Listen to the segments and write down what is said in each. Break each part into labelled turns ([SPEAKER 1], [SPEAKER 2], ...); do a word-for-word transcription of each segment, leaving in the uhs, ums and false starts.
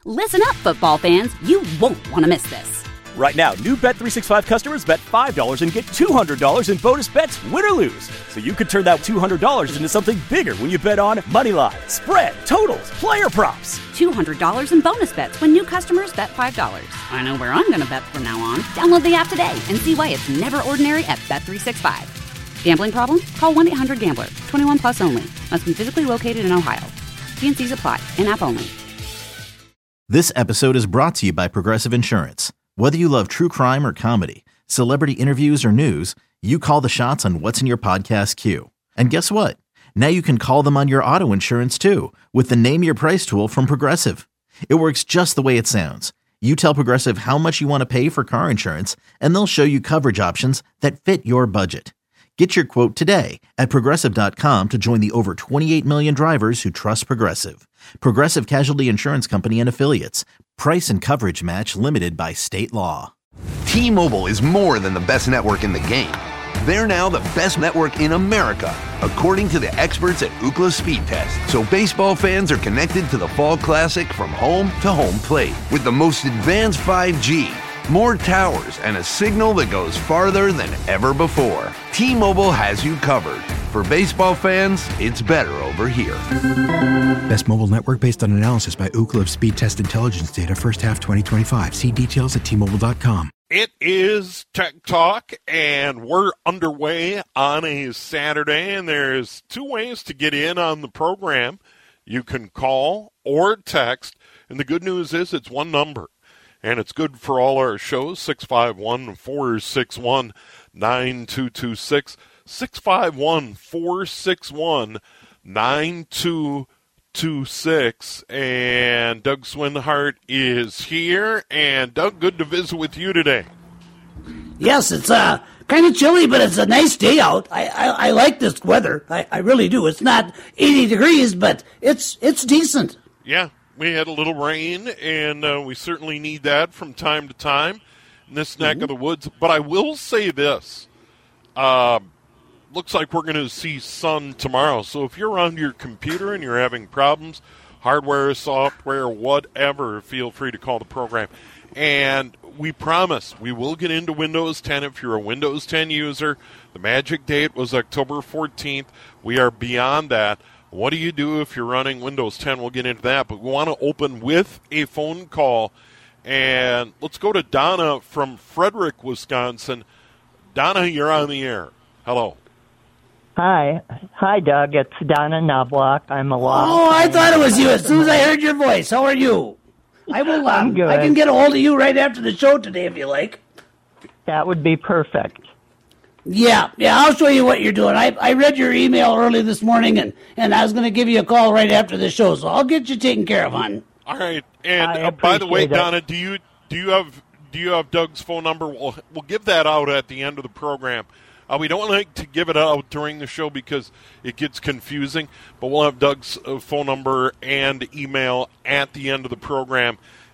[SPEAKER 1] Listen up, football fans. You won't want to miss this.
[SPEAKER 2] Right now, new Bet three sixty-five customers bet five dollars and get two hundred dollars in bonus bets, win or lose. So you could turn that two hundred dollars into something bigger when you bet on money line, spread, totals, player props.
[SPEAKER 1] two hundred dollars in bonus bets when new customers bet five dollars. I know where I'm going to bet from now on. Download the app today and see why it's never ordinary at Bet three sixty-five. Gambling problem? Call one eight hundred gambler. twenty-one plus only. Must be physically located in Ohio. T and C's apply. In-app only.
[SPEAKER 3] This episode is brought to you by Progressive Insurance. Whether you love true crime or comedy, celebrity interviews or news, you call the shots on what's in your podcast queue. And guess what? Now you can call them on your auto insurance too with the Name Your Price tool from Progressive. It works just the way it sounds. You tell Progressive how much you want to pay for car insurance, and they'll show you coverage options that fit your budget. Get your quote today at Progressive dot com to join the over twenty-eight million drivers who trust Progressive. Progressive Casualty Insurance Company and Affiliates. Price and coverage match limited by state law.
[SPEAKER 4] T-Mobile is more than the best network in the game. They're now the best network in America, according to the experts at Ookla Speed Test. So baseball fans are connected to the Fall Classic from home to home plate with the most advanced five G, more towers, and a signal that goes farther than ever before. T-Mobile has you covered. For baseball fans, it's better over here.
[SPEAKER 5] Best mobile network based on analysis by Ookla of Speed Test Intelligence data first half twenty twenty-five. See details at T Mobile dot com.
[SPEAKER 6] It is Tech Talk, and we're underway on a Saturday, and there's two ways to get in on the program. You can call or text, and the good news is it's one number, and it's good for all our shows, six five one, four six one, nine two two six, six five one, four six one, nine two two six, and Doug Swinhart is here. And Doug, good to visit with you today.
[SPEAKER 7] Yes, it's uh, kind of chilly, but it's a nice day out. I, I, I like this weather. I, I really do. It's not eighty degrees, but it's it's decent.
[SPEAKER 6] Yeah, we had a little rain, and uh, we certainly need that from time to time in this neck mm-hmm. of the woods. But I will say this. Uh, looks like we're going to see sun tomorrow. So if you're on your computer and you're having problems, hardware, software, whatever, feel free to call the program. And we promise we will get into Windows ten if you're a Windows ten user. The magic date was October fourteenth. We are beyond that. What do you do if you're running Windows ten? We'll get into that. But we want to open with a phone call. And let's go to Donna from Frederick, Wisconsin. Donna, you're on the air. Hello.
[SPEAKER 8] Hi. Hi, Doug. It's Donna Knobloch. I'm a long
[SPEAKER 7] Oh, I thought it was you as soon as I heard your voice. How are you? I will. Um,
[SPEAKER 8] I'm good.
[SPEAKER 7] I can get a hold of you right after the show today if you like.
[SPEAKER 8] That would be perfect.
[SPEAKER 7] Yeah, yeah, I'll show you what you're doing. I I read your email early this morning, and, and I was going to give you a call right after the show, so I'll get you taken care of, hon.
[SPEAKER 6] All right. And uh, by the way, it. Donna, do you do you have do you have Doug's phone number? We'll we'll give that out at the end of the program. Uh, we don't like to give it out during the show because it gets confusing, but we'll have Doug's uh, phone number and email at the end of the program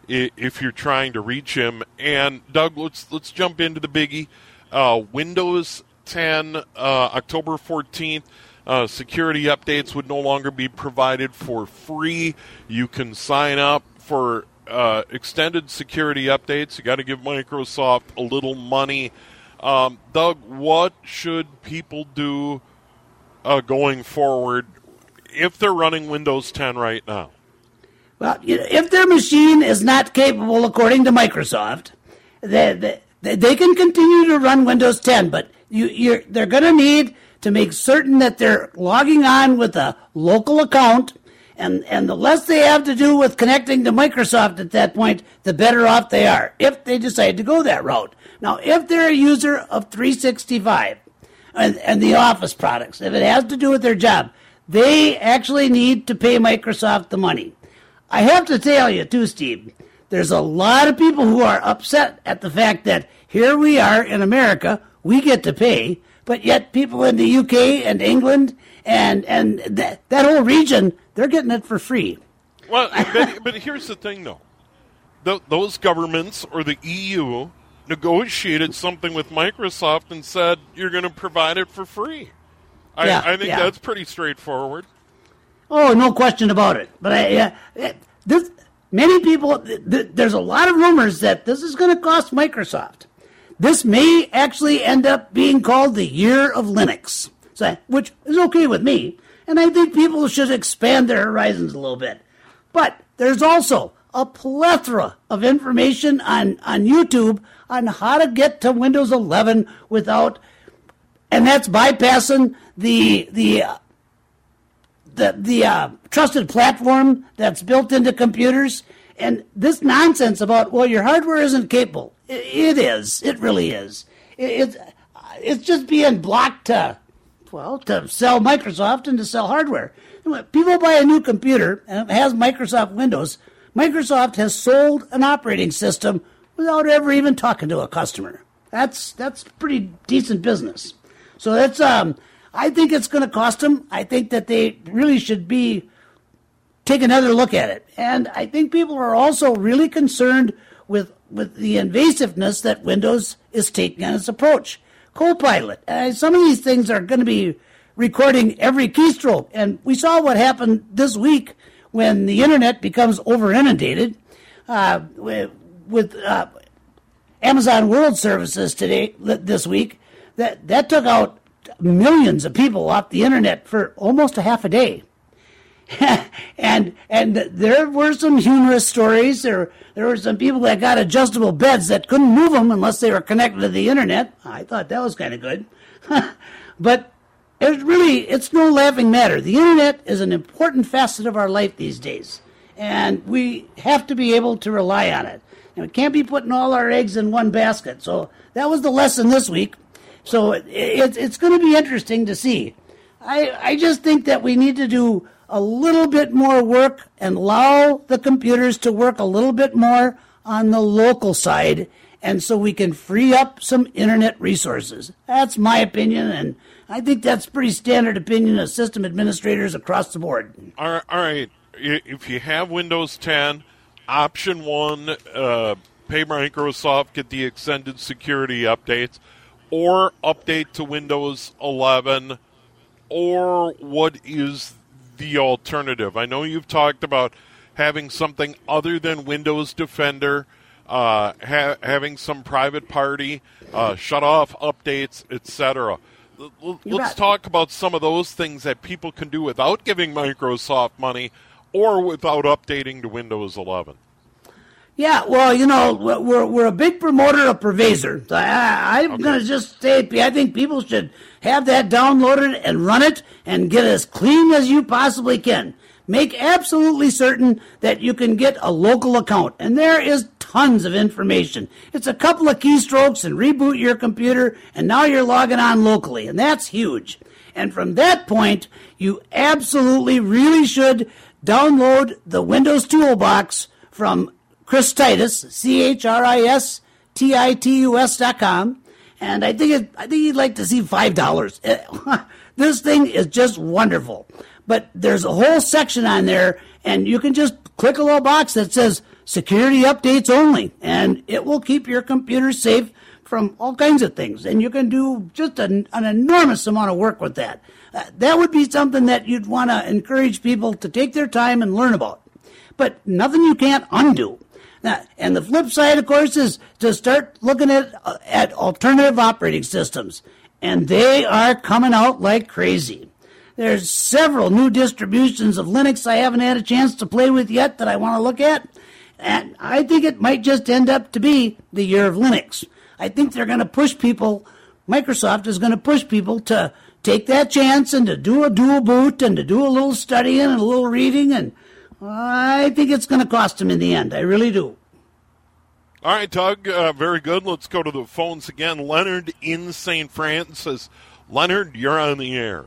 [SPEAKER 6] if you're trying to reach him. And Doug, let's let's jump into the biggie. Uh, Windows ten, uh, October fourteenth, uh, security updates would no longer be provided for free. You can sign up for uh, extended security updates. You got to give Microsoft a little money. Um, Doug, what should people do uh, going forward if they're running Windows ten right now?
[SPEAKER 7] Well, if their machine is not capable, according to Microsoft, they, they, they can continue to run Windows ten, but you, you're, they're going to need to make certain that they're logging on with a local account, and, and the less they have to do with connecting to Microsoft at that point, the better off they are, if they decide to go that route. Now, if they're a user of three sixty-five and, and the Office products, if it has to do with their job, they actually need to pay Microsoft the money. I have to tell you, too, Steve, there's a lot of people who are upset at the fact that here we are in America, we get to pay, but yet people in the U K and England and, and that, that whole region, they're getting it for free.
[SPEAKER 6] Well, but, but here's the thing, though. Th- those governments or the E U negotiated something with Microsoft and said you're going to provide it for free. I,
[SPEAKER 7] yeah,
[SPEAKER 6] I think
[SPEAKER 7] yeah.
[SPEAKER 6] that's pretty straightforward.
[SPEAKER 7] Oh, no question about it. But I, uh, this many people, th- th- there's a lot of rumors that this is going to cost Microsoft. This may actually end up being called the Year of Linux, so, which is okay with me. And I think people should expand their horizons a little bit. But there's also a plethora of information on, on YouTube on how to get to Windows eleven without, and that's bypassing the the uh, the the uh, trusted platform that's built into computers. And this nonsense about, well, your hardware isn't capable. It, it is. It really is. It, it's it's just being blocked to, well, to sell Microsoft and to sell hardware. When people buy a new computer and it has Microsoft Windows, Microsoft has sold an operating system without ever even talking to a customer. That's that's pretty decent business. So that's um, I think it's going to cost them. I think that they really should be take another look at it. And I think people are also really concerned with with the invasiveness that Windows is taking on its approach. Copilot. Uh, some of these things are going to be recording every keystroke, and we saw what happened this week when the internet becomes over inundated uh, with, with uh, Amazon World Services today this week. That that took out millions of people off the internet for almost a half a day. and and there were some humorous stories. There there were some people that got adjustable beds that couldn't move them unless they were connected to the internet. I thought that was kind of good. But it's really, it's no laughing matter. The internet is an important facet of our life these days, and we have to be able to rely on it. And we can't be putting all our eggs in one basket. So that was the lesson this week. So it, it, it's going to be interesting to see. I, I just think that we need to do a little bit more work and allow the computers to work a little bit more on the local side, and so we can free up some internet resources. That's my opinion, and I think that's pretty standard opinion of system administrators across the board.
[SPEAKER 6] All right. If you have Windows ten, option one, uh, pay Microsoft, get the extended security updates, or update to Windows eleven, or what is the alternative? I know you've talked about having something other than Windows Defender, uh, ha- having some private party, uh, shut off updates, et cetera. L- let's talk about some of those things that people can do without giving Microsoft money or without updating to Windows eleven.
[SPEAKER 7] Yeah, well, you know, we're we're a big promoter of Pervasor. So I, I'm okay. going to just say, I think people should have that downloaded and run it and get as clean as you possibly can. Make absolutely certain that you can get a local account. And there is tons of information. It's a couple of keystrokes and reboot your computer, and now you're logging on locally. And that's huge. And from that point, you absolutely really should download the Windows Toolbox from Chris Titus, C H R I S T I T U S dot com. And I think it, I think you'd like to see five dollars. This thing is just wonderful. But there's a whole section on there, and you can just click a little box that says security updates only, and it will keep your computer safe from all kinds of things. And you can do just an, an enormous amount of work with that. Uh, that would be something that you'd want to encourage people to take their time and learn about. But nothing you can't undo. Now, and the flip side, of course, is to start looking at uh, at alternative operating systems. And they are coming out like crazy. There's several new distributions of Linux I haven't had a chance to play with yet that I want to look at. And I think it might just end up to be the year of Linux. I think they're going to push people, Microsoft is going to push people to take that chance and to do a dual boot and to do a little studying and a little reading. And I think it's going to cost them in the end. I really do.
[SPEAKER 6] All right, Doug, uh, very good. Let's go to the phones again. Leonard in Saint Francis says, Leonard, you're on the air.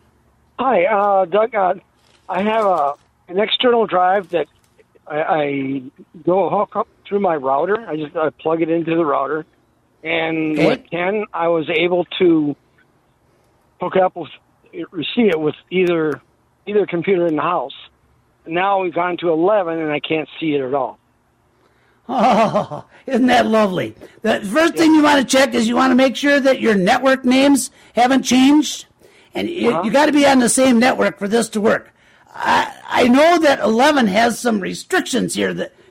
[SPEAKER 9] Hi, uh, Doug. Uh, I have a, an external drive that I, I go hook up through my router. I just I plug it into the router. And okay. with ten, I was able to hook up with, see it with either either computer in the house. Now we've gone to eleven, and I can't see it at all.
[SPEAKER 7] Oh, isn't that lovely? The first thing you want to check is you want to make sure that your network names haven't changed. And you, uh-huh. you got to be on the same network for this to work. I, I know that eleven has some restrictions here that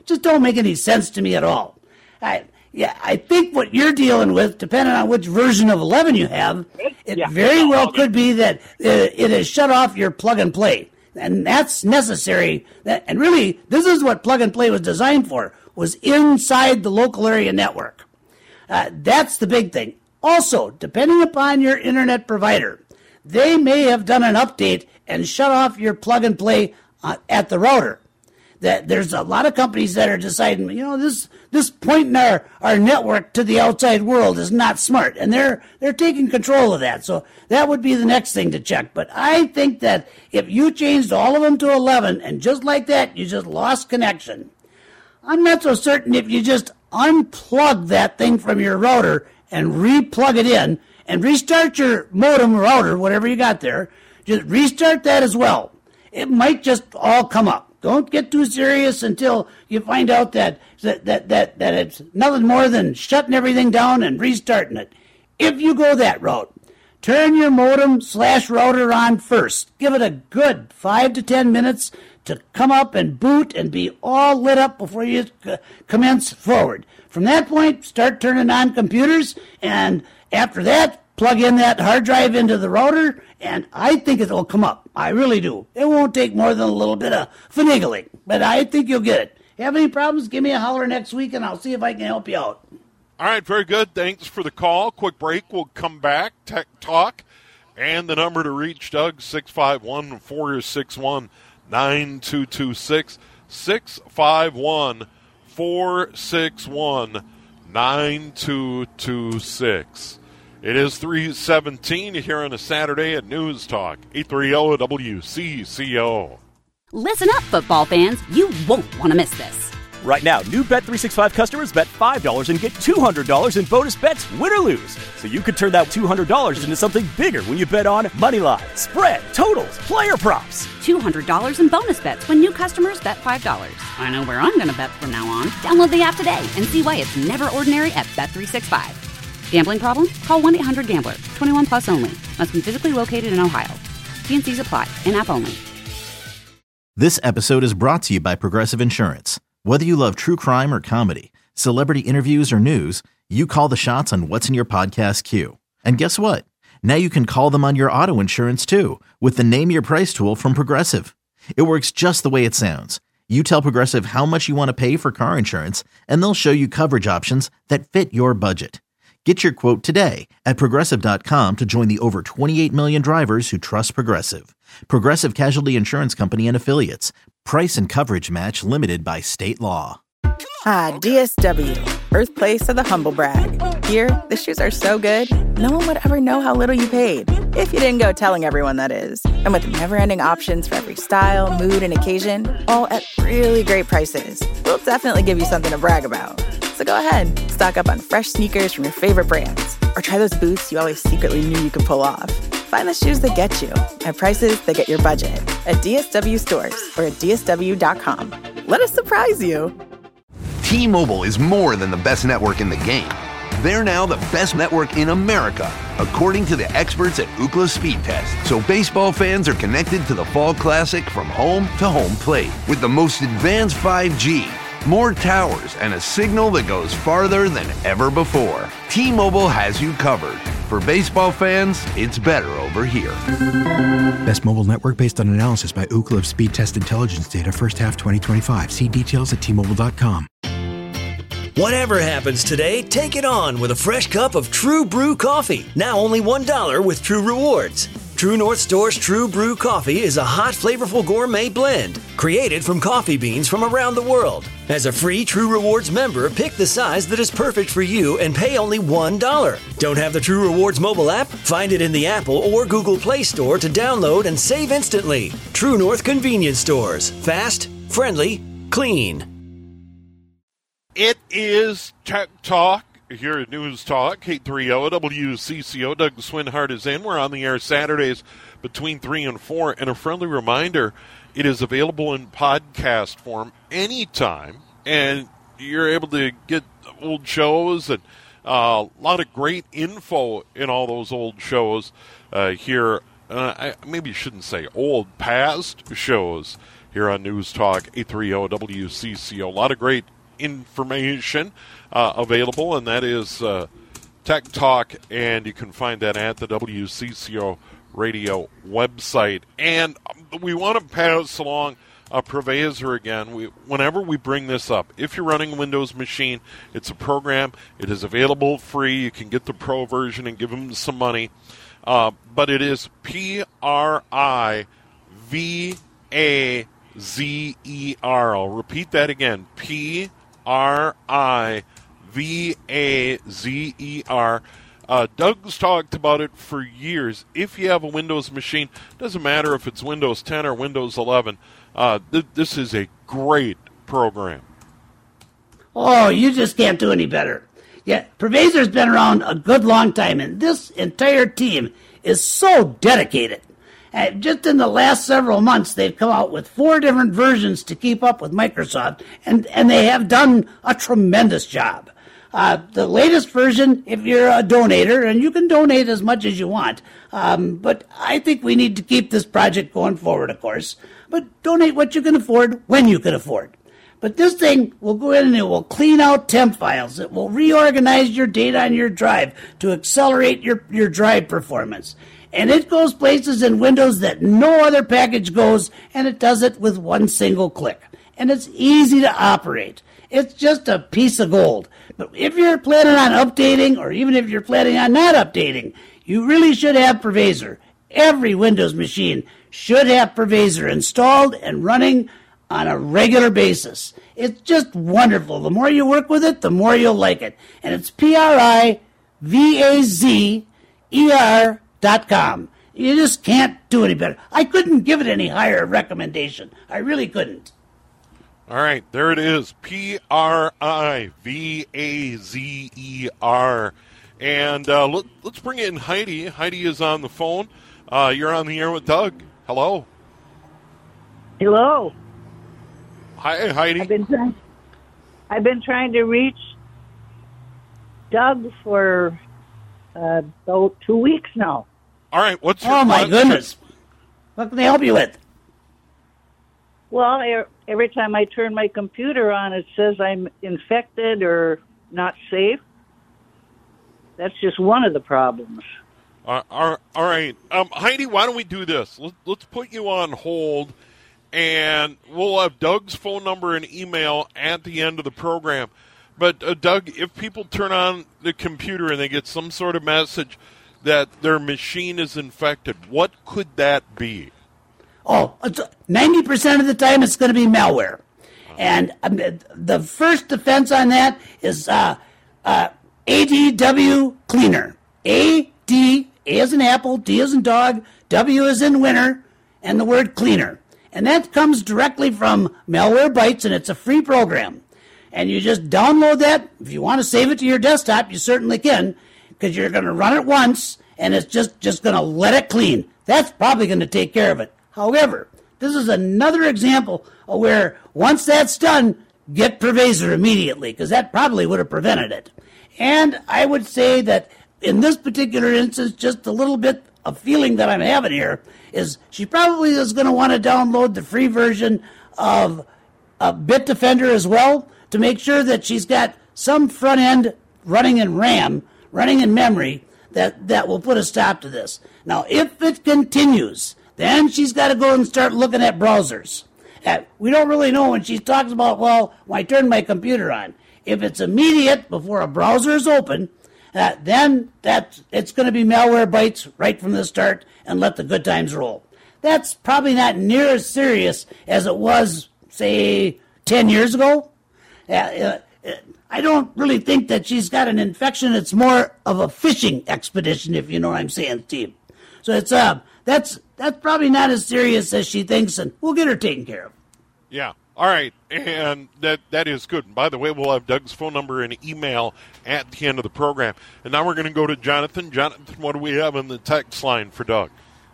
[SPEAKER 7] just don't make any sense to me at all. I, yeah, I think what you're dealing with, depending on which version of eleven you have, it
[SPEAKER 9] Yeah.
[SPEAKER 7] very well could be that uh, it has shut off your plug and play. And that's necessary. That, and really, this is what plug and play was designed for, was inside the local area network. Uh, that's the big thing. Also, depending upon your internet provider, they may have done an update and shut off your plug and play uh, at the router. That there's a lot of companies that are deciding, you know, this this pointing our, our network to the outside world is not smart, and they're they're taking control of that. So that would be the next thing to check. But I think that if you changed all of them to eleven, and just like that, you just lost connection, I'm not so certain if you just unplug that thing from your router and re-plug it in and restart your modem router, whatever you got there, just restart that as well. It might just all come up. Don't get too serious until you find out that that, that, that that it's nothing more than shutting everything down and restarting it. If you go that route, turn your modem slash router on first. Give it a good five to ten minutes to come up and boot and be all lit up before you c- commence forward. From that point, start turning on computers, and after that, plug in that hard drive into the router, and I think it'll come up. I really do. It won't take more than a little bit of finagling, but I think you'll get it. Have any problems, give me a holler next week, and I'll see if I can help you out.
[SPEAKER 6] All right, very good. Thanks for the call. Quick break. We'll come back, Tech Talk, and the number to reach Doug, six five one, four six one, nine two two six, six five one, four six one, nine two two six. It is three seventeen here on a Saturday at News Talk, eight thirty W C C O.
[SPEAKER 1] Listen up, football fans. You won't want to miss this.
[SPEAKER 2] Right now, new Bet three sixty-five customers bet five dollars and get two hundred dollars in bonus bets, win or lose. So you could turn that two hundred dollars into something bigger when you bet on money line, spread, totals, player props.
[SPEAKER 1] two hundred dollars in bonus bets when new customers bet five dollars. I know where I'm going to bet from now on. Download the app today and see why it's never ordinary at Bet three sixty-five. Gambling problem? Call one eight hundred gambler. twenty-one plus only. Must be physically located in Ohio. T and C's apply. In-app only.
[SPEAKER 3] This episode is brought to you by Progressive Insurance. Whether you love true crime or comedy, celebrity interviews or news, you call the shots on what's in your podcast queue. And guess what? Now you can call them on your auto insurance too with the Name Your Price tool from Progressive. It works just the way it sounds. You tell Progressive how much you want to pay for car insurance, and they'll show you coverage options that fit your budget. Get your quote today at Progressive dot com to join the over twenty-eight million drivers who trust Progressive. Progressive Casualty Insurance Company and Affiliates. Price and coverage match limited by state law.
[SPEAKER 10] Ah, D S W, birthplace of the humble brag. Here, the shoes are so good, no one would ever know how little you paid. If you didn't go telling everyone, that is. And with never-ending options for every style, mood, and occasion, all at really great prices, we'll definitely give you something to brag about. So go ahead, stock up on fresh sneakers from your favorite brands, or try those boots you always secretly knew you could pull off. Find the shoes that get you at prices that get your budget at D S W stores or at D S W dot com. Let us surprise you.
[SPEAKER 4] T-Mobile is more than the best network in the game. They're now the best network in America, according to the experts at Ookla Speed Test. So baseball fans are connected to the Fall Classic from home to home plate with the most advanced five G, more towers, and a signal that goes farther than ever before. T-Mobile has you covered. For baseball fans, it's better over here.
[SPEAKER 5] Best mobile network based on analysis by Ookla of Speed Test Intelligence data first half twenty twenty-five. See details at T Mobile dot com.
[SPEAKER 11] Whatever happens today, take it on with a fresh cup of True Brew coffee. Now only one dollar with True Rewards. True North Store's True Brew coffee is a hot, flavorful gourmet blend created from coffee beans from around the world. As a free True Rewards member, pick the size that is perfect for you and pay only one dollar. Don't have the True Rewards mobile app? Find it in the Apple or Google Play Store to download and save instantly. True North Convenience Stores. Fast, friendly, clean.
[SPEAKER 6] It is Tech Talk here at News Talk, eight thirty W C C O. Doug Swinhart is in. We're on the air Saturdays between three and four. And a friendly reminder, it is available in podcast form anytime. And you're able to get old shows and uh, a lot of great info in all those old shows uh, here. Uh, I maybe shouldn't say old, past shows here on News Talk eight thirty W C C O. A lot of great information uh, available, and that is uh, Tech Talk, and you can find that at the W C C O radio website. And we want to pass along a Provisor again. We, whenever we bring this up, if you're running a Windows machine, it's a program. It is available free. You can get the Pro version and give them some money. Uh, but it is P R I V A Z E R. I'll repeat that again. P R I V A Z E R. Uh, Doug's talked about it for years. If you have a Windows machine, doesn't matter if it's Windows ten or Windows eleven, uh, th- this is a great program.
[SPEAKER 7] Oh, you just can't do any better. Yeah, Provisor's been around a good long time, and this entire team is so dedicated. Uh, just in the last several months, they've come out with four different versions to keep up with Microsoft, and, and they have done a tremendous job. Uh, the latest version, if you're a donator, and you can donate as much as you want, um, but I think we need to keep this project going forward, of course. But donate what you can afford when you can afford. But this thing will go in and it will clean out temp files. It will reorganize your data on your drive to accelerate your, your drive performance. And it goes places in Windows that no other package goes, and it does it with one single click. And it's easy to operate. It's just a piece of gold. But if you're planning on updating, or even if you're planning on not updating, you really should have Provisor. Every Windows machine should have Provisor installed and running on a regular basis. It's just wonderful. The more you work with it, the more you'll like it. And it's P R I V A Z E R dot com. You just can't do any better. I couldn't give it any higher recommendation. I really couldn't.
[SPEAKER 6] All right, there it is, P R I V A Z E R. And uh, let, let's bring in Heidi. Heidi is on the phone. Uh, you're on the air with Doug. Hello.
[SPEAKER 12] Hello.
[SPEAKER 6] Hi, Heidi.
[SPEAKER 12] I've been trying, I've been trying to reach Doug for uh, about two weeks now.
[SPEAKER 6] All right, what's your
[SPEAKER 7] Oh, my
[SPEAKER 6] question?
[SPEAKER 7] goodness. What can I help you with?
[SPEAKER 12] Well, every time I turn my computer on, it says I'm infected or not safe. That's just one of the problems.
[SPEAKER 6] Uh, all right. Um, Heidi, why don't we do this? Let, let's put you on hold, and we'll have Doug's phone number and email at the end of the program. But, uh, Doug, if people turn on the computer and they get some sort of message that their machine is infected, what could that be?
[SPEAKER 7] Oh, it's, ninety percent of the time it's going to be malware. And um, the first defense on that is uh, uh, A D W Cleaner. A D, A as in apple, D as in dog, W as in winner, and the word cleaner. And that comes directly from Malwarebytes, and it's a free program. And you just download that. If you want to save it to your desktop, you certainly can, because you're going to run it once, and it's just, just going to let it clean. That's probably going to take care of it. However, this is another example of where once that's done, get Provisor immediately, because that probably would have prevented it. And I would say that in this particular instance, just a little bit of feeling that I'm having here is she probably is going to want to download the free version of uh, Bitdefender as well to make sure that she's got some front end running in RAM, running in memory, that, that will put a stop to this. Now, if it continues, then she's got to go and start looking at browsers. Uh, we don't really know when she talks about, well, when I turn my computer on. If it's immediate before a browser is open, uh, then that's, it's going to be Malwarebytes right from the start and let the good times roll. That's probably not near as serious as it was, say, ten years ago. Uh, uh, I don't really think that she's got an infection. It's more of a fishing expedition, if you know what I'm saying, Steve. So it's uh, that's that's probably not as serious as she thinks, and we'll get her taken care of.
[SPEAKER 6] Yeah. All right. And that that is good. And by the way, we'll have Doug's phone number and email at the end of the program. And now we're going to go to Jonathan. Jonathan, what do we have in the text line for Doug?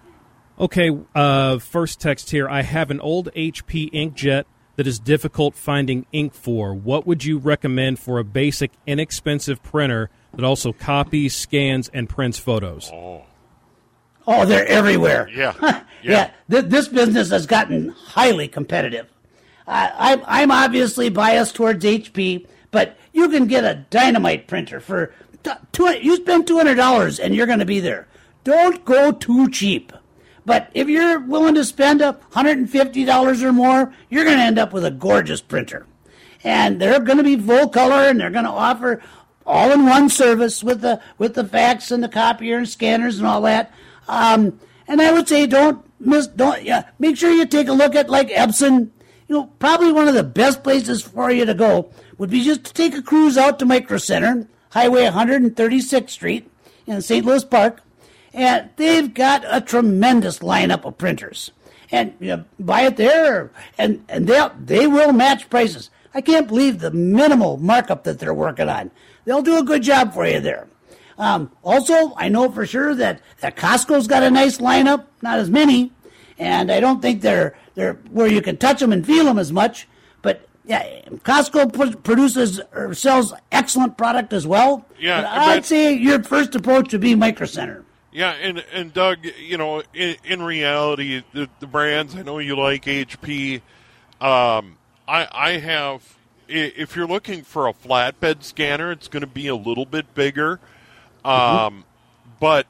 [SPEAKER 13] Okay. Uh, first text here. I have an old H P inkjet that is difficult finding ink for. What would you recommend for a basic, inexpensive printer that also copies, scans, and prints photos?
[SPEAKER 6] Oh.
[SPEAKER 7] Oh, they're everywhere.
[SPEAKER 6] Yeah. Yeah.
[SPEAKER 7] yeah. Th- this business has gotten highly competitive. Uh, I'm, I'm obviously biased towards H P, but you can get a dynamite printer for t- two, you spend two hundred dollars and you're going to be there. Don't go too cheap. But if you're willing to spend one hundred fifty dollars or more, you're going to end up with a gorgeous printer. And they're going to be full color, and they're going to offer all-in-one service with the with the fax and the copier and scanners and all that. Um, and I would say don't miss. Don't yeah. Make sure you take a look at like Epson. You know, probably one of the best places for you to go would be just to take a cruise out to Micro Center, Highway one hundred thirty-sixth Street in Saint Louis Park. And they've got a tremendous lineup of printers. And you know, buy it there, and, and they'll, they will match prices. I can't believe the minimal markup that they're working on. They'll do a good job for you there. Um, also, I know for sure that, that Costco's got a nice lineup, not as many, and I don't think they're they're where you can touch them and feel them as much. But yeah, Costco p- produces or sells excellent product as well.
[SPEAKER 6] Yeah,
[SPEAKER 7] but I'd
[SPEAKER 6] but-
[SPEAKER 7] say your first approach would be Micro Center.
[SPEAKER 6] Yeah, and, and Doug, you know, in, in reality, the, the brands, I know you like H P. Um, I, I have, if you're looking for a flatbed scanner, it's going to be a little bit bigger. Um, mm-hmm. But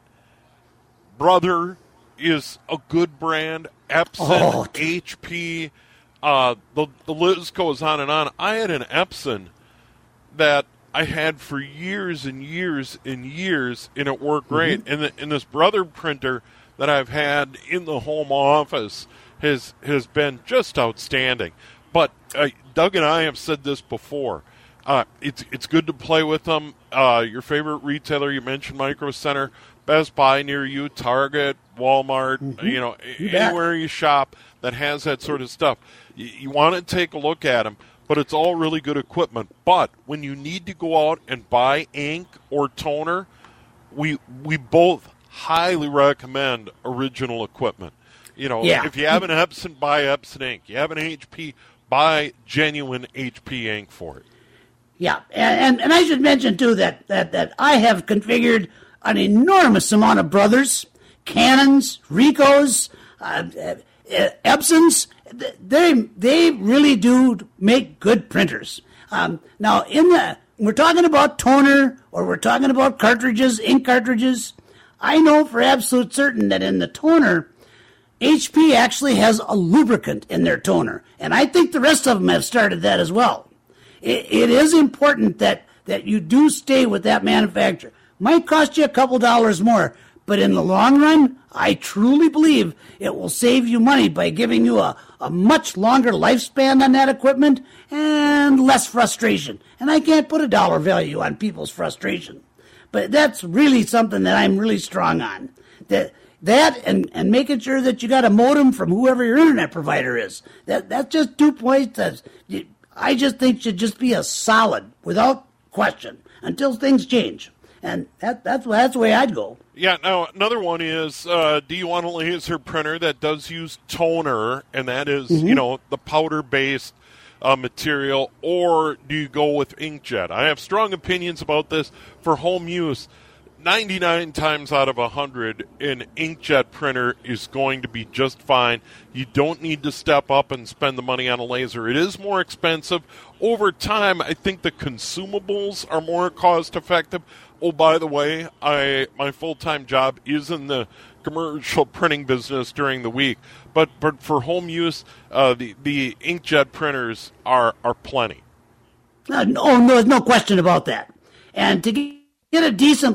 [SPEAKER 6] Brother is a good brand. Epson, oh. H P, uh, the, the list goes on and on. I had an Epson that I had for years and years and years, and it worked great. Mm-hmm. And, the, and this Brother printer that I've had in the home office has has been just outstanding. But uh, Doug and I have said this before. Uh, it's it's good to play with them. Uh, your favorite retailer, you mentioned Micro Center, Best Buy near you, Target, Walmart, mm-hmm. you know,
[SPEAKER 7] you
[SPEAKER 6] anywhere you shop that has that sort of stuff. You, you want to take a look at them. But it's all really good equipment. But when you need to go out and buy ink or toner, we we both highly recommend original equipment. You know,
[SPEAKER 7] yeah.
[SPEAKER 6] if you have an Epson, buy Epson ink. You have an H P, buy genuine H P ink for it.
[SPEAKER 7] Yeah, and, and, and I should mention, too, that, that, that I have configured an enormous amount of Brothers, Canons, Ricos, uh, uh, Epsons. They they really do make good printers. Um, now, in the we're talking about toner or we're talking about cartridges, ink cartridges. I know for absolute certain that in the toner, H P actually has a lubricant in their toner, and I think the rest of them have started that as well. It, it is important that that you do stay with that manufacturer. Might cost you a couple dollars more, but in the long run, I truly believe it will save you money by giving you a, a much longer lifespan on that equipment and less frustration. And I can't put a dollar value on people's frustration. But that's really something that I'm really strong on. That that and, and making sure that you got a modem from whoever your internet provider is. That That's just two points that I just think should just be a solid, without question, until things change. And that, that's that's the way I'd go.
[SPEAKER 6] Yeah, now another one is, uh, do you want a laser printer that does use toner, and that is, mm-hmm. you know, the powder-based uh, material, or do you go with inkjet? I have strong opinions about this. For home use, ninety-nine times out of one hundred, an inkjet printer is going to be just fine. You don't need to step up and spend the money on a laser. It is more expensive. Over time, I think the consumables are more cost-effective. Oh, by the way, I my full-time job is in the commercial printing business during the week. But but for home use, uh, the, the inkjet printers are, are plenty.
[SPEAKER 7] Uh, no, no, there's no question about that. And to get a decent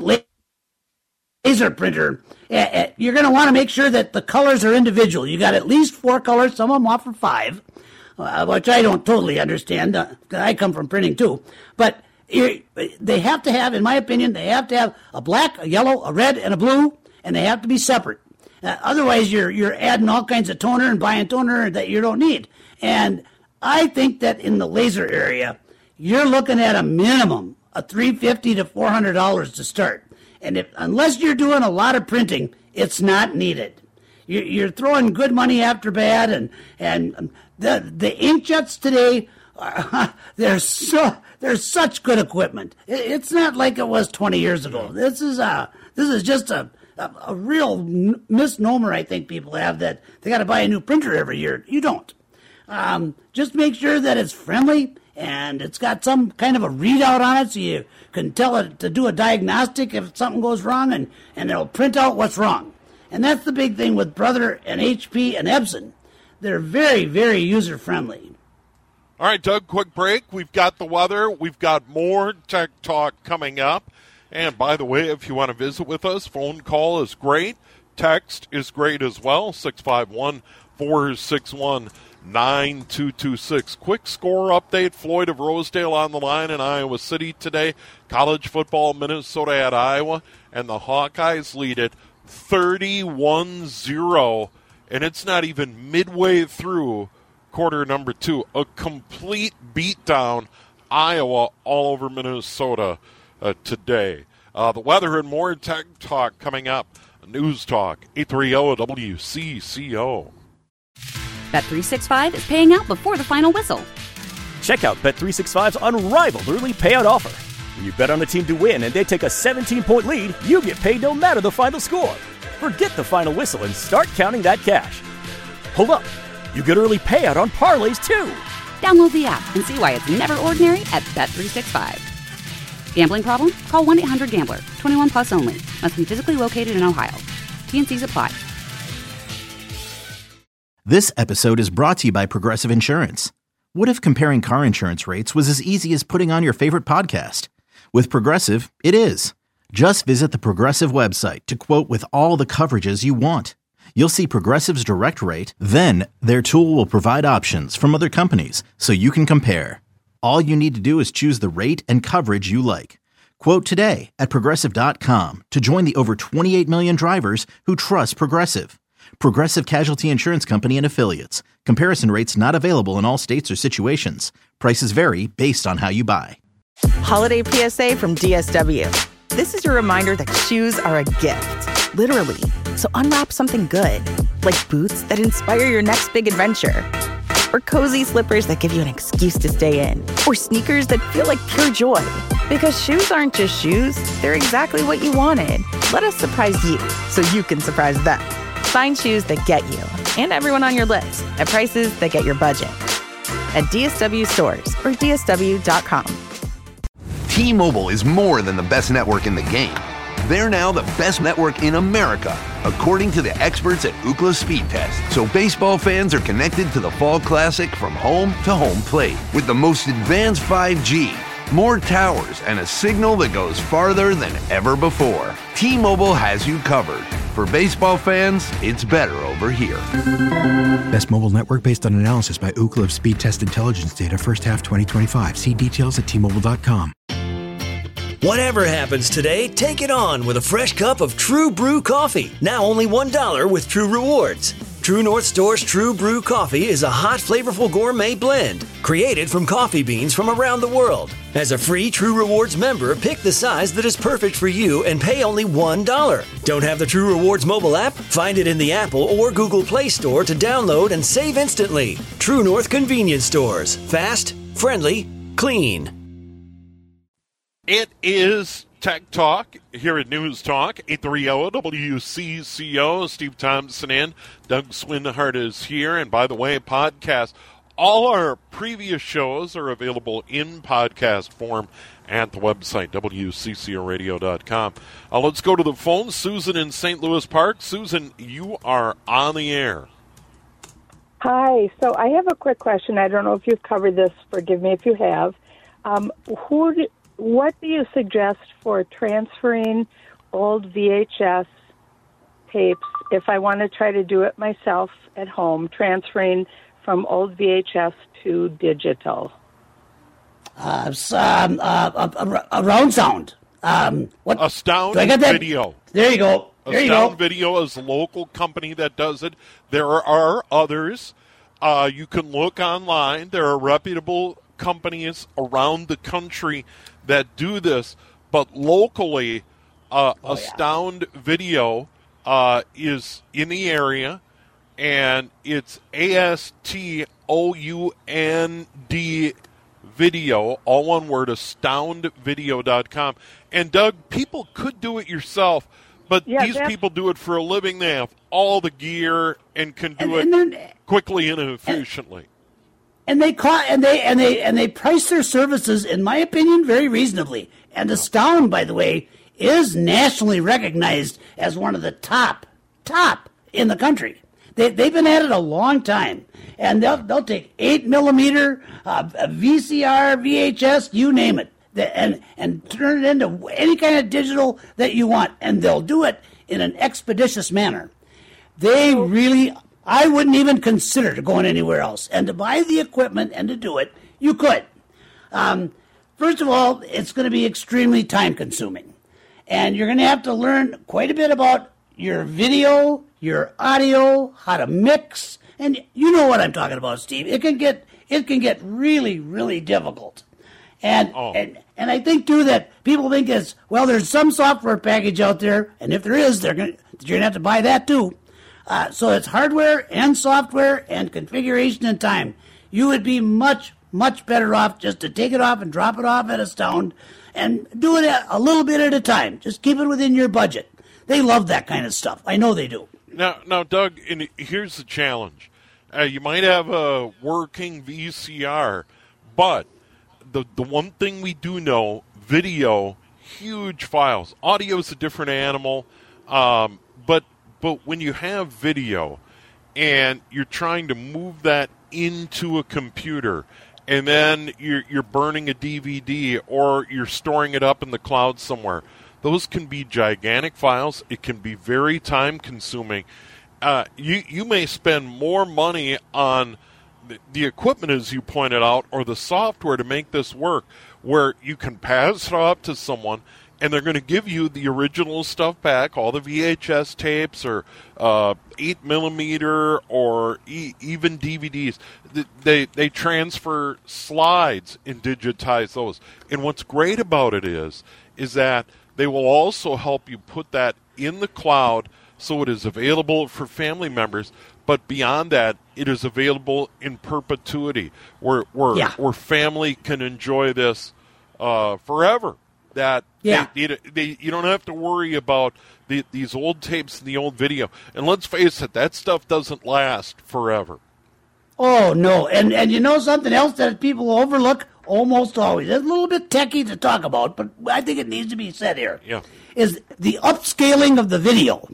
[SPEAKER 7] laser printer, uh, you're going to want to make sure that the colors are individual. You got at least four colors. Some of them offer five, uh, which I don't totally understand. Uh, I come from printing, too. But they have to have, in my opinion, they have to have a black, a yellow, a red, and a blue, and they have to be separate. Uh, otherwise, you're you're adding all kinds of toner and buying toner that you don't need. And I think that in the laser area, you're looking at a minimum of three hundred fifty dollars to four hundred dollars to start. And if unless you're doing a lot of printing, it's not needed. You're, you're throwing good money after bad, and and the the inkjets today, are, they're so. They're such good equipment. It's not like it was twenty years ago. This is a, this is just a, a, a real n- misnomer I think people have that they got to buy a new printer every year. You don't. Um, just make sure that it's friendly and it's got some kind of a readout on it so you can tell it to do a diagnostic if something goes wrong, and, and it'll print out what's wrong. And that's the big thing with Brother and H P and Epson. They're very, very user-friendly.
[SPEAKER 6] All right, Doug, quick break. We've got the weather. We've got more Tech Talk coming up. And by the way, if you want to visit with us, phone call is great. Text is great as well, six five one, four six one, nine two two six. Quick score update. Floyd of Rosedale on the line in Iowa City today. College football, Minnesota at Iowa. And the Hawkeyes lead it thirty-one zero. And it's not even midway through quarter number two. A complete beatdown. Iowa all over Minnesota uh, today. Uh, the weather and more Tech Talk coming up. News Talk, eight thirty W C C O.
[SPEAKER 1] Bet three sixty-five is paying out before the final whistle.
[SPEAKER 2] Check out Bet three sixty-five's unrivaled early payout offer. When you bet on a team to win and they take a seventeen-point lead, you get paid no matter the final score. Forget the final whistle and start counting that cash. Hold up. You get early payout on parlays, too.
[SPEAKER 1] Download the app and see why it's never ordinary at Bet three sixty-five. Gambling problem? Call one eight hundred gambler. twenty-one plus only. Must be physically located in Ohio. T N Cs apply.
[SPEAKER 3] This episode is brought to you by Progressive Insurance. What if comparing car insurance rates was as easy as putting on your favorite podcast? With Progressive, it is. Just visit the Progressive website to quote with all the coverages you want. You'll see Progressive's direct rate, then their tool will provide options from other companies so you can compare. All you need to do is choose the rate and coverage you like. Quote today at Progressive dot com to join the over twenty-eight million drivers who trust Progressive. Progressive Casualty Insurance Company and Affiliates. Comparison rates not available in all states or situations. Prices vary based on how you buy.
[SPEAKER 10] Holiday P S A from D S W. This is your reminder that shoes are a gift, literally. So unwrap something good, like boots that inspire your next big adventure, or cozy slippers that give you an excuse to stay in, or sneakers that feel like pure joy. Because shoes aren't just shoes, they're exactly what you wanted. Let us surprise you so you can surprise them. Find shoes that get you and everyone on your list at prices that get your budget. At D S W stores or D S W dot com.
[SPEAKER 4] T-Mobile is more than the best network in the game. They're now the best network in America, according to the experts at Ookla Speed Test. So baseball fans are connected to the Fall Classic from home to home plate with the most advanced five G, more towers, and a signal that goes farther than ever before. T-Mobile has you covered. For baseball fans, it's better over here.
[SPEAKER 5] Best mobile network based on analysis by Ookla Speed Test Intelligence data first half twenty twenty-five. See details at T Mobile dot com.
[SPEAKER 11] Whatever happens today, take it on with a fresh cup of True Brew coffee. Now only one dollar with True Rewards. True North Store's True Brew coffee is a hot, flavorful gourmet blend created from coffee beans from around the world. As a free True Rewards member, pick the size that is perfect for you and pay only one dollar. Don't have the True Rewards mobile app? Find it in the Apple or Google Play Store to download and save instantly. True North Convenience Stores. Fast, friendly, clean.
[SPEAKER 6] It is Tech Talk here at News Talk, eight thirty W C C O. Steve Thompson in. Doug Swinhart is here. And by the way, podcast. All our previous shows are available in podcast form at the website, W C C O radio dot com. Uh, let's go to the phone. Susan in Saint Louis Park. Susan, you are on the air.
[SPEAKER 14] Hi. So I have a quick question. I don't know if you've covered this. Forgive me if you have. Um, who do, what do you suggest for transferring old V H S tapes if I want to try to do it myself at home, transferring from old V H S to digital?
[SPEAKER 7] Uh, um, uh, a, a round sound. Um, what?
[SPEAKER 6] Astound
[SPEAKER 7] Do I get that?
[SPEAKER 6] Video.
[SPEAKER 7] There you go. There you
[SPEAKER 6] Astound
[SPEAKER 7] go.
[SPEAKER 6] Video is a local company that does it. There are others. Uh, you can look online. There are reputable companies around the country that do this, but locally, uh, oh, Astound yeah. Video uh, is in the area, and it's A S T O U N D Video, all one word, astound video dot com. And Doug, people could do it yourself, But
[SPEAKER 14] Yeah,
[SPEAKER 6] these
[SPEAKER 14] that's-
[SPEAKER 6] people do it for a living. They have all the gear and can do
[SPEAKER 7] And-
[SPEAKER 6] it
[SPEAKER 7] and then-
[SPEAKER 6] quickly and efficiently.
[SPEAKER 7] And they call, and they and they and they price their services, in my opinion, very reasonably. And Astound, by the way, is nationally recognized as one of the top top in the country. They they've been at it a long time, and they'll they'll take eight millimeter, uh, V C R, V H S, you name it, and and turn it into any kind of digital that you want, and they'll do it in an expeditious manner. They really. I wouldn't even consider going anywhere else. And to buy the equipment and to do it, you could. Um, first of all, it's going to be extremely time consuming. And you're going to have to learn quite a bit about your video, your audio, how to mix. And you know what I'm talking about, Steve. It can get it can get really, really difficult. And
[SPEAKER 6] Oh.
[SPEAKER 7] and and I think too that people think it's, well, there's some software package out there, and if there is, they're going you're going to have to buy that too. Uh, so it's hardware and software and configuration and time. You would be much, much better off just to take it off and drop it off at Astound and do it a, a little bit at a time. Just keep it within your budget. They love that kind of stuff. I know they do.
[SPEAKER 6] Now, now, Doug, and here's the challenge. Uh, you might have a working V C R, but the the one thing we do know, video, huge files. Audio is a different animal, um, but But when you have video and you're trying to move that into a computer and then you're, you're burning a D V D or you're storing it up in the cloud somewhere, those can be gigantic files. It can be very time consuming. Uh, you, you may spend more money on the, the equipment, as you pointed out, or the software to make this work, where you can pass it off to someone and they're going to give you the original stuff back, all the V H S tapes or uh, eight millimeter or e- even D V Ds. They they transfer slides and digitize those. And what's great about it is, is that they will also help you put that in the cloud so it is available for family members. But beyond that, it is available in perpetuity, where where,
[SPEAKER 7] Yeah.
[SPEAKER 6] where family can enjoy this uh, forever. That
[SPEAKER 7] Yeah.
[SPEAKER 6] they, they, they, you don't have to worry about the, these old tapes and the old video. And let's face it, that stuff doesn't last forever.
[SPEAKER 7] Oh, no. And and you know something else that people overlook almost always? It's a little bit techie to talk about, but I think it needs to be said here.
[SPEAKER 6] Yeah.
[SPEAKER 7] Is the upscaling of the video.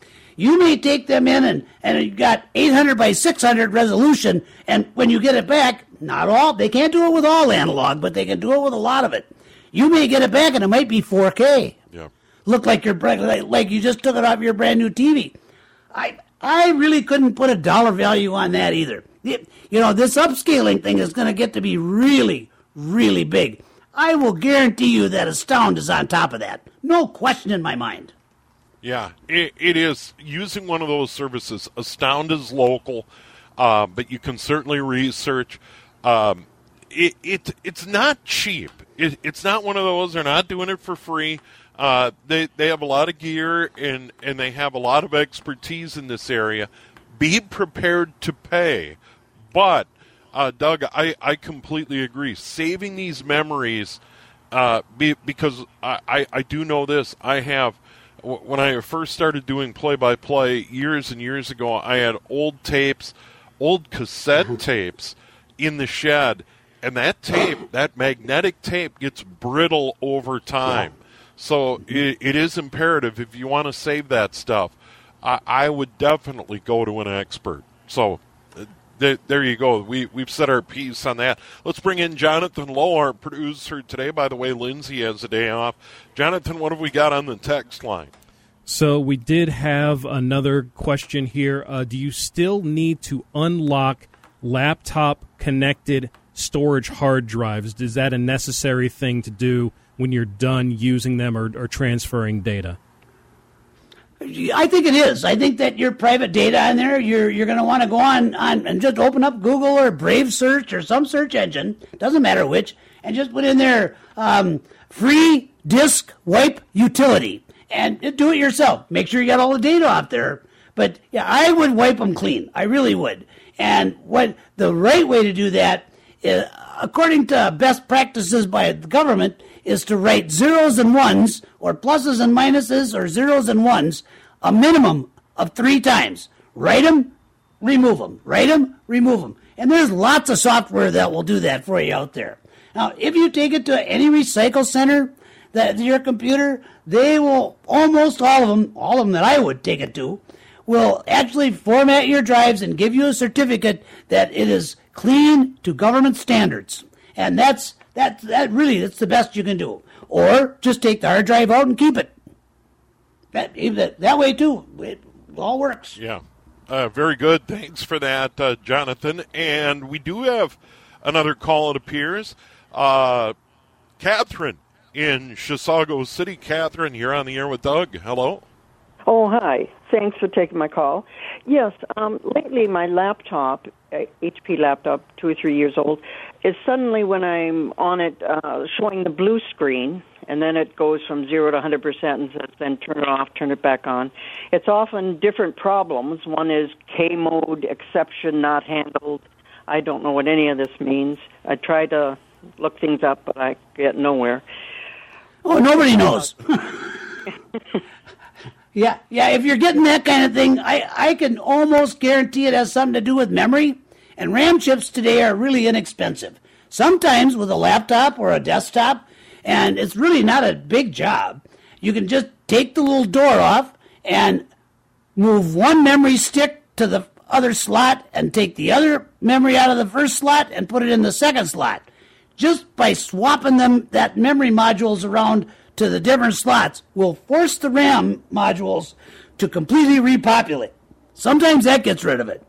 [SPEAKER 7] You may take them in and, and you've got eight hundred by six hundred resolution, and when you get it back, not all, they can't do it with all analog, but they can do it with a lot of it. You may get it back and it might be four K.
[SPEAKER 6] Yeah.
[SPEAKER 7] Look like you're like, like you just took it off your brand new T V. I I really couldn't put a dollar value on that either. It, you know, this upscaling thing is going to get to be really, really big. I will guarantee you that Astound is on top of that. No question in my mind.
[SPEAKER 6] Yeah, it, it is. Using one of those services, Astound is local, uh, but you can certainly research. Um, it, it It's not cheap. It, it's not one of those. They're not doing it for free. Uh, they they have a lot of gear and, and they have a lot of expertise in this area. Be prepared to pay. But, uh, Doug, I, I completely agree. Saving these memories, uh, be, because I, I, I do know this. I have, when I first started doing play-by-play years and years ago, I had old tapes, old cassette tapes in the shed. And that tape, that magnetic tape, gets brittle over time. So it, it is imperative, if you want to save that stuff, I, I would definitely go to an expert. So uh, th- there you go. We, we've set our piece on that. Let's bring in Jonathan Lowe, our producer today. By the way, Lindsay has a day off. Jonathan, what have we got on the text line?
[SPEAKER 13] So we did have another question here. Uh, do you still need to unlock laptop-connected storage hard drives? Is that a necessary thing to do when you're done using them or, or transferring data?
[SPEAKER 7] I think it is. I think that your private data in there, you're you're going to want to go on, on and just open up Google or Brave Search or some search engine, doesn't matter which, and just put in there um, free disk wipe utility and do it yourself. Make sure you got all the data off there. But yeah, I would wipe them clean. I really would. And what the right way to do that uh, according to best practices by the government, is to write zeros and ones, or pluses and minuses, or zeros and ones, a minimum of three times. Write them, remove them. Write them, remove them. And there's lots of software that will do that for you out there. Now, if you take it to any recycle center, that your computer, they will, almost all of them, all of them that I would take it to, will actually format your drives and give you a certificate that it is clean to government standards. And that's that that really that's the best you can do. Or just take the hard drive out and keep it. That that, that way too. It all works.
[SPEAKER 6] Yeah. Uh, very good. Thanks for that, uh, Jonathan. And we do have another call, it appears. Uh, Catherine in Chisago City. Catherine, you're on the air with Doug. Hello.
[SPEAKER 15] Oh, hi. Thanks for taking my call. Yes, um, lately my laptop, H P laptop, two or three years old, is suddenly when I'm on it uh, showing the blue screen, and then it goes from zero to one hundred percent and says then turn it off, turn it back on. It's often different problems. One is K mode, exception not handled. I don't know what any of this means. I try to look things up, but I get nowhere.
[SPEAKER 7] Oh, nobody knows. Yeah, yeah. If you're getting that kind of thing, I, I can almost guarantee it has something to do with memory. And RAM chips today are really inexpensive. Sometimes with a laptop or a desktop, and it's really not a big job. You can just take the little door off and move one memory stick to the other slot and take the other memory out of the first slot and put it in the second slot. Just by swapping them, that memory modules around to the different slots will force the RAM modules to completely repopulate. Sometimes that gets rid of it.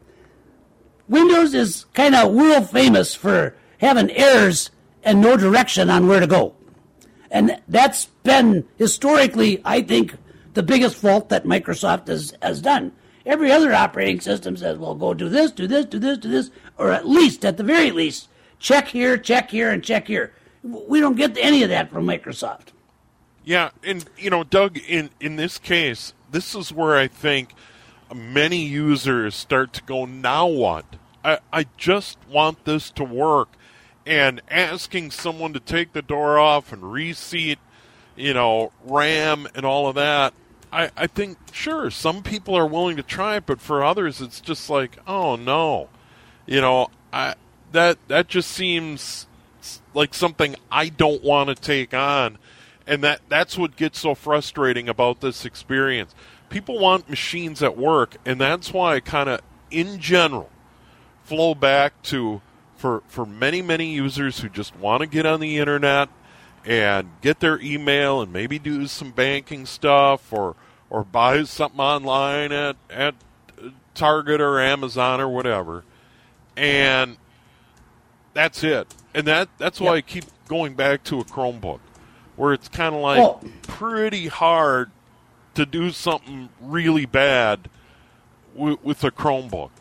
[SPEAKER 7] Windows is kind of world famous for having errors and no direction on where to go. And that's been historically, I think, the biggest fault that Microsoft has, has done. Every other operating system says, well, go do this, do this, do this, do this, or at least, at the very least, check here, check here, and check here. We don't get any of that from Microsoft.
[SPEAKER 6] Yeah, and, you know, Doug, in, in this case, this is where I think many users start to go, now what? I, I just want this to work. And asking someone to take the door off and reseat, you know, RAM and all of that, I, I think, sure, some people are willing to try it, but for others it's just like, oh, no. You know, I that that just seems like something I don't want to take on. And that, that's what gets so frustrating about this experience. People want machines at work, and that's why I kind of, in general, flow back to, for, for many, many users who just want to get on the internet and get their email and maybe do some banking stuff or or buy something online at, at Target or Amazon or whatever. And that's it. And that that's why yep. I keep going back to a Chromebook, where it's kind of like well, pretty hard to do something really bad w- with a Chromebook.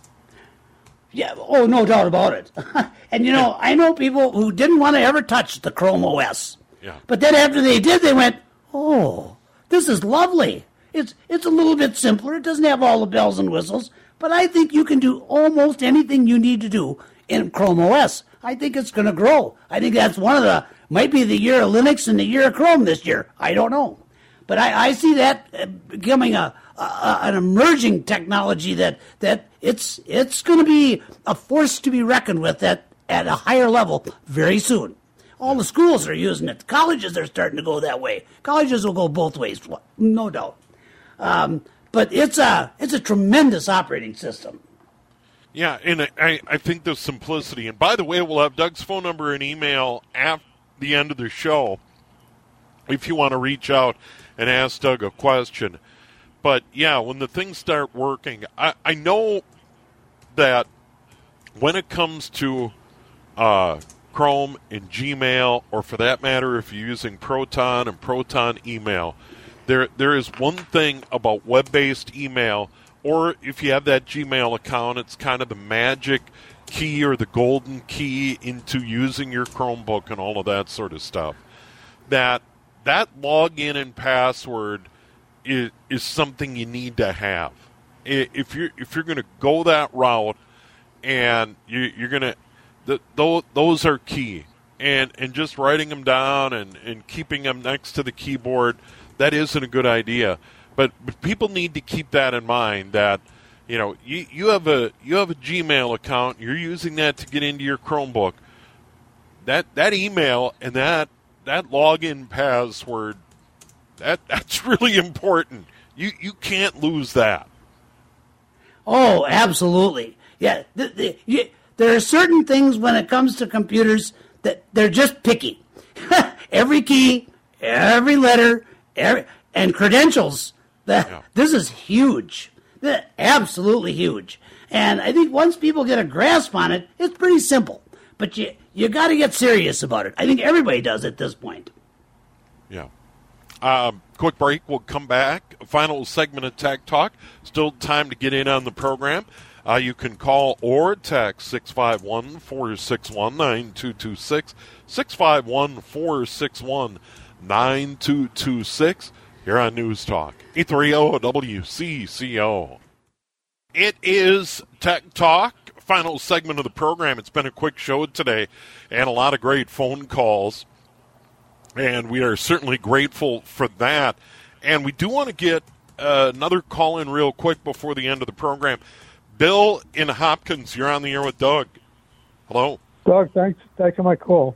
[SPEAKER 7] Yeah, oh, no doubt about it. And, you know, I know people who didn't want to ever touch the Chrome O S.
[SPEAKER 6] Yeah.
[SPEAKER 7] But then after they did, they went, oh, this is lovely. It's it's a little bit simpler. It doesn't have all the bells and whistles. But I think you can do almost anything you need to do in Chrome O S. I think it's going to grow. I think that's one of the, might be the year of Linux and the year of Chrome this year. I don't know. But I, I see that becoming a, a an emerging technology that, that it's it's going to be a force to be reckoned with at, at a higher level very soon. All the schools are using it. Colleges are starting to go that way. Colleges will go both ways, no doubt. Um, but it's a it's a tremendous operating system.
[SPEAKER 6] Yeah, and I, I think the simplicity. And by the way, we'll have Doug's phone number and email at the end of the show if you want to reach out and ask Doug a question. But, yeah, when the things start working, I, I know that when it comes to uh, Chrome and Gmail, or for that matter, if you're using Proton and Proton email, there there is one thing about web-based email, or if you have that Gmail account, it's kind of the magic key or the golden key into using your Chromebook and all of that sort of stuff, that that login and password is, is something you need to have. If you're if you're going to go that route, and you, you're going to the, those, those are key. And and just writing them down and, and keeping them next to the keyboard, that isn't a good idea. But, but people need to keep that in mind that, you know, you, you have a you have a Gmail account, you're using that to get into your Chromebook. That that email and that that login password, that that's really important. You you can't lose that.
[SPEAKER 7] Oh, absolutely. Yeah, the, the, you, there are certain things when it comes to computers that they're just picky. Every key, every letter, every, and credentials. That yeah. This is huge. They're absolutely huge. And I think once people get a grasp on it, it's pretty simple. But you you got to get serious about it. I think everybody does at this point.
[SPEAKER 6] Yeah. Um, quick break. We'll come back. Final segment of Tech Talk. Still time to get in on the program. Uh, you can call or text six five one, four six one, nine two two six, six five one, four six one, nine two two six. Here on News Talk, eight thirty W C C O. It is Tech Talk, final segment of the program. It's been a quick show today and a lot of great phone calls, and we are certainly grateful for that. And we do want to get uh, another call in real quick before the end of the program. Bill in Hopkins, you're on the air with Doug. Hello.
[SPEAKER 16] Doug, thanks for taking my call.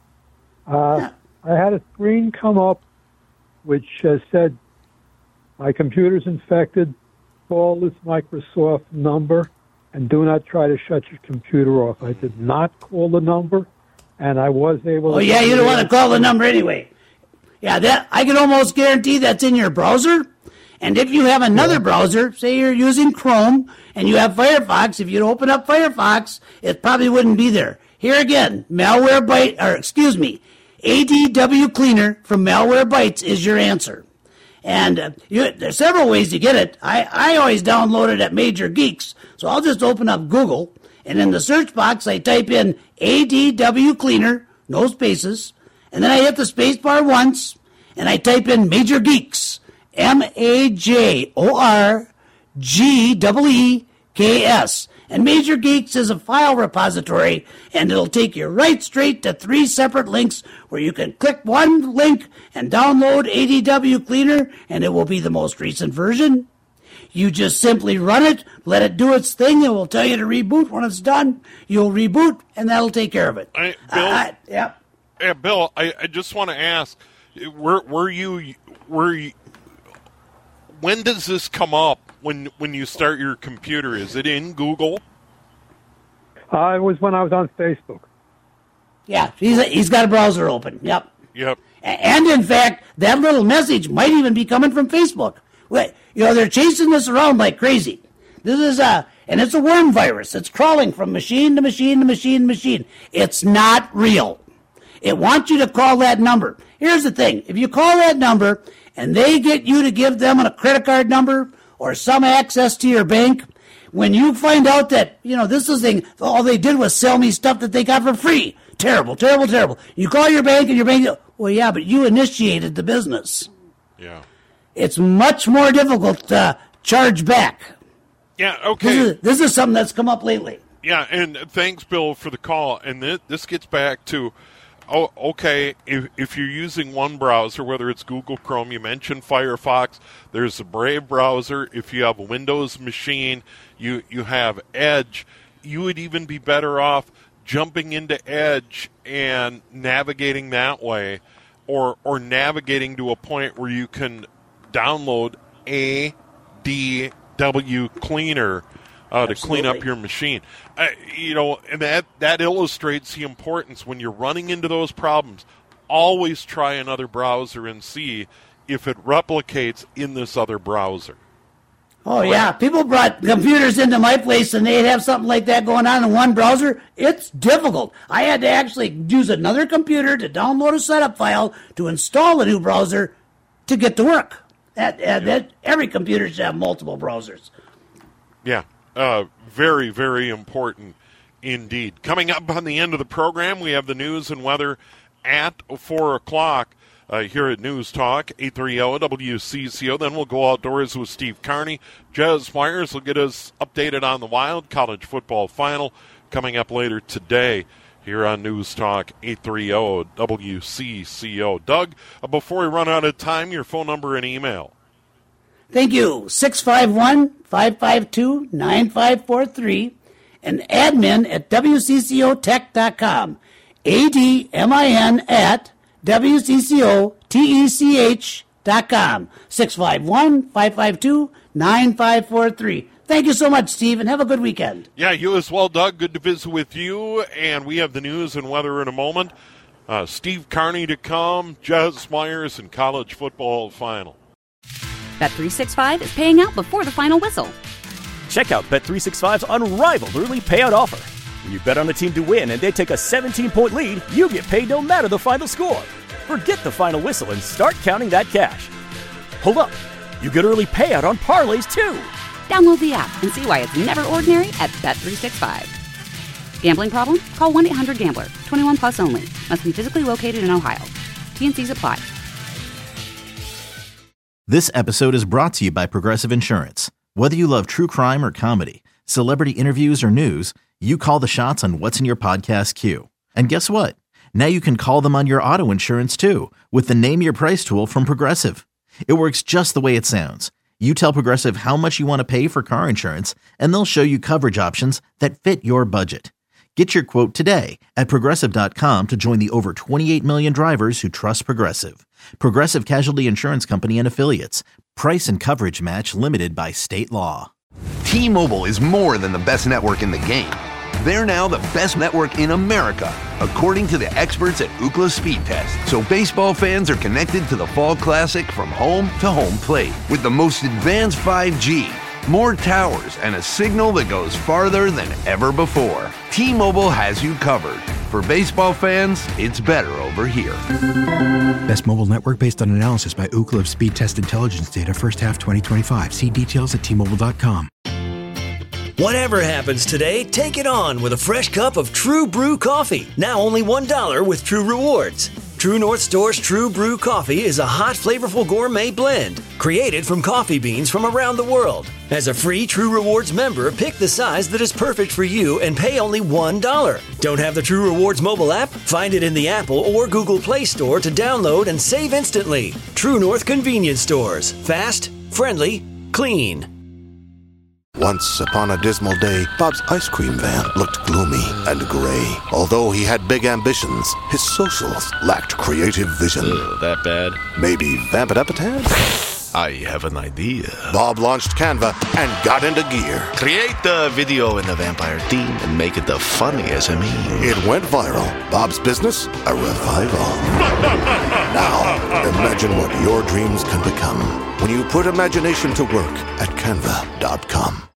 [SPEAKER 16] Uh, I had a screen come up which uh, said, my computer's infected, call this Microsoft number, and do not try to shut your computer off. I did not call the number, and I was able
[SPEAKER 7] oh,
[SPEAKER 16] to...
[SPEAKER 7] Oh, yeah, you don't want to call the number anyway. Yeah, that I can almost guarantee that's in your browser. And if you have another yeah. browser, say you're using Chrome, and you have Firefox, if you open up Firefox, it probably wouldn't be there. Here again, Malwarebytes, or excuse me, A D W Cleaner from Malwarebytes is your answer. And uh, you, there's several ways to get it. I, I always download it at Major Geeks, so I'll just open up Google, and in the search box, I type in A D W Cleaner, no spaces, and then I hit the space bar once, and I type in Major Geeks, M A J O R G E E K S. And Major Geeks is a file repository, and it'll take you right straight to three separate links where you can click one link and download A D W Cleaner, and it will be the most recent version. You just simply run it, let it do its thing, it will tell you to reboot. When it's done, you'll reboot, and that'll take care of it.
[SPEAKER 6] I, Bill,
[SPEAKER 7] uh, yeah.
[SPEAKER 6] Yeah, Bill, I, I just want to ask, were, were you, were you, when does this come up when when you start your computer? Is it in Google?
[SPEAKER 16] Uh, it was when I was on Facebook.
[SPEAKER 7] Yeah, he's a, he's got a browser open. Yep.
[SPEAKER 6] Yep.
[SPEAKER 7] And in fact, that little message might even be coming from Facebook. Wait, you know, they're chasing this around like crazy. This is a, and it's a worm virus. It's crawling from machine to machine to machine to machine. It's not real. It wants you to call that number. Here's the thing. If you call that number and they get you to give them a credit card number or some access to your bank, when you find out that, you know, this is thing, all they did was sell me stuff that they got for free. Terrible, terrible, terrible. You call your bank and your bank, well, yeah, but you initiated the business.
[SPEAKER 6] Yeah.
[SPEAKER 7] It's much more difficult to charge back.
[SPEAKER 6] Yeah, okay.
[SPEAKER 7] This is, this is something that's come up lately.
[SPEAKER 6] Yeah, and thanks, Bill, for the call. And th- this gets back to, oh, okay, if, if you're using one browser, whether it's Google Chrome, you mentioned Firefox, there's a Brave browser. If you have a Windows machine, you, you have Edge. You would even be better off jumping into Edge and navigating that way, or or navigating to a point where you can download A D W Cleaner uh, to clean up your machine. Uh, you know, and that, that illustrates the importance when you're running into those problems. Always try another browser and see if it replicates in this other browser.
[SPEAKER 7] Oh, yeah. People brought computers into my place and they'd have something like that going on in one browser. It's difficult. I had to actually use another computer to download a setup file to install a new browser to get to work. That, uh, that every computer should have multiple browsers.
[SPEAKER 6] Yeah. Uh, very, very important indeed. Coming up on the end of the program, we have the news and weather at four o'clock. Uh, here at News Talk, eight thirty W C C O. Then we'll go outdoors with Steve Carney. Jez Myers will get us updated on the Wild College football final. coming up later today here on News Talk eight thirty W C C O. Doug, uh, before we run out of time, your phone number and email.
[SPEAKER 7] Thank you. six five one, five five two, nine five four three and admin at W C C O tech dot com. A D M I N at W C C O Tech dot com. six five one, five five two, nine five four three. Thank you so much, Steve, and have a good weekend.
[SPEAKER 6] Yeah, you as well, Doug. Good to visit with you. And we have the news and weather in a moment. Uh, Steve Carney to come, Jez Myers, and college football final.
[SPEAKER 1] Bet three sixty-five is paying out before the final whistle.
[SPEAKER 2] Check out Bet three sixty-five's unrivaled early payout offer. When you bet on a team to win and they take a seventeen-point lead, you get paid no matter the final score. Forget the final whistle and start counting that cash. Hold up. You get early payout on parlays, too.
[SPEAKER 1] Download the app and see why it's never ordinary at Bet three sixty-five. Gambling problem? Call one eight hundred gambler. twenty-one plus only. Must be physically located in Ohio. T N Cs apply.
[SPEAKER 3] This episode is brought to you by Progressive Insurance. Whether you love true crime or comedy, celebrity interviews or news, you call the shots on what's in your podcast queue. And guess what? Now you can call them on your auto insurance too with the Name Your Price tool from Progressive. It works just the way it sounds. You tell Progressive how much you want to pay for car insurance, and they'll show you coverage options that fit your budget. Get your quote today at Progressive dot com to join the over twenty-eight million drivers who trust Progressive. Progressive Casualty Insurance Company and Affiliates. Price and coverage match limited by state law.
[SPEAKER 4] T-Mobile is more than the best network in the game. They're now the best network in America, according to the experts at Ookla Speed Test. So baseball fans are connected to the Fall Classic from home to home plate with the most advanced five G, more towers, and a signal that goes farther than ever before. T-Mobile has you covered. For baseball fans, it's better over here.
[SPEAKER 5] Best mobile network based on analysis by Ookla of Speed Test Intelligence data first half twenty twenty-five. See details at T Mobile dot com.
[SPEAKER 11] Whatever happens today, take it on with a fresh cup of True Brew coffee. Now only one dollar with True Rewards. True North Store's True Brew coffee is a hot, flavorful gourmet blend created from coffee beans from around the world. As a free True Rewards member, pick the size that is perfect for you and pay only one dollar. Don't have the True Rewards mobile app? Find it in the Apple or Google Play Store to download and save instantly. True North Convenience Stores. Fast, friendly, clean.
[SPEAKER 17] Once upon a dismal day, Bob's ice cream van looked gloomy and gray. Although he had big ambitions, his socials lacked creative vision.
[SPEAKER 18] Ugh, that bad?
[SPEAKER 17] Maybe vamp it up a tad?
[SPEAKER 18] I have an idea.
[SPEAKER 17] Bob launched Canva and got into gear.
[SPEAKER 18] Create the video in the vampire theme and make it the funniest I mean.
[SPEAKER 17] It went viral. Bob's business, a revival. Now, imagine what your dreams can become when you put imagination to work at Canva dot com.